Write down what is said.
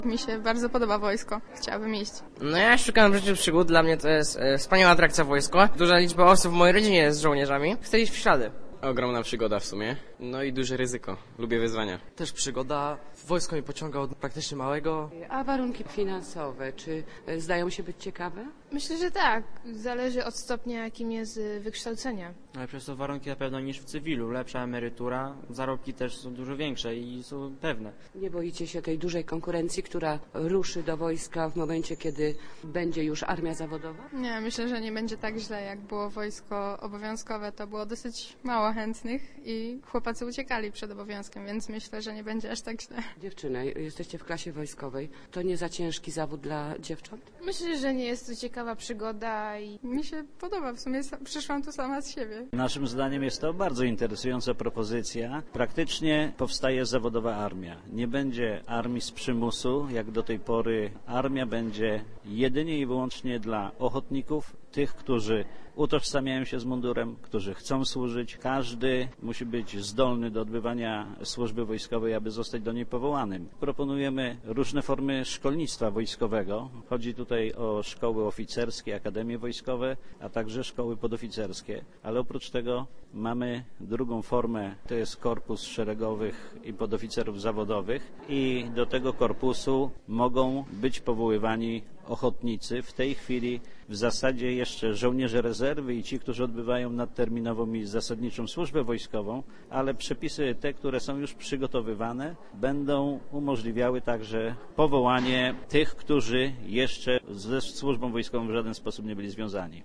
Mi się bardzo podoba wojsko. Chciałabym iść. No ja szukam w życiu przygód, dla mnie to jest wspaniała atrakcja wojsko. Duża liczba osób w mojej rodzinie jest żołnierzami. Chcę iść w ślady. Ogromna przygoda w sumie. No i duże ryzyko. Lubię wyzwania. Też przygoda. Wojsko mi pociąga od praktycznie małego. A warunki finansowe, czy zdają się być ciekawe? Myślę, że tak. Zależy od stopnia, jakim jest wykształcenie. Ale przez to warunki na pewno niż w cywilu. Lepsza emerytura, zarobki też są dużo większe i są pewne. Nie boicie się tej dużej konkurencji, która ruszy do wojska w momencie, kiedy będzie już armia zawodowa? Nie, myślę, że nie będzie tak źle, jak było wojsko obowiązkowe. To było dosyć mało chętnych i chłopacy uciekali przed obowiązkiem, więc myślę, że nie będzie aż tak źle. Dziewczyny, jesteście w klasie wojskowej. To nie za ciężki zawód dla dziewcząt? Myślę, że nie jest to ciekawa przygoda i Mi się podoba, w sumie przyszłam tu sama z siebie. Naszym zdaniem jest to bardzo interesująca propozycja. Praktycznie powstaje zawodowa armia. Nie będzie armii z przymusu, jak do tej pory. Armia będzie jedynie i wyłącznie dla ochotników, tych, którzy utożsamiają się z mundurem, którzy chcą służyć. Każdy musi być zdolny do odbywania służby wojskowej, aby zostać do niej powołanym. Proponujemy różne formy szkolnictwa wojskowego. Chodzi tutaj o szkoły oficerskie, akademie wojskowe, a także szkoły podoficerskie. Ale oprócz tego mamy drugą formę, to jest korpus szeregowych i podoficerów zawodowych i do tego korpusu mogą być powoływani ochotnicy. W tej chwili w zasadzie jeszcze żołnierze rezerwy i ci, którzy odbywają nadterminową i zasadniczą służbę wojskową, ale przepisy te, które są już przygotowywane, będą umożliwiały także powołanie tych, którzy jeszcze ze służbą wojskową w żaden sposób nie byli związani.